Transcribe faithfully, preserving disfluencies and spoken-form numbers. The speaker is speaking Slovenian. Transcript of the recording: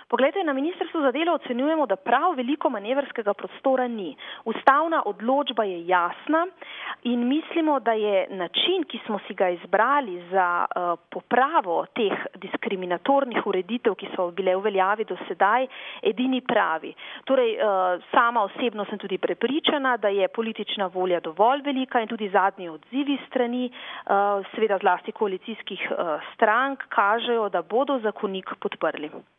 Poglejte, na Ministrstvu za delo ocenjujemo, da prav veliko manevrskega prostora ni. Ustavna odločba je jasna in mislimo, da je način, ki smo si ga izbrali za uh, popravo teh diskriminatornih ureditev, ki so bile v veljavi do sedaj, edini pravi. Torej, uh, sama osebno sem tudi prepričana, da je politična volja dovolj velika in tudi zadnji odzivi strani, uh, seveda zlasti koalicijskih uh, strank, kažejo, da bodo zakonik podprli.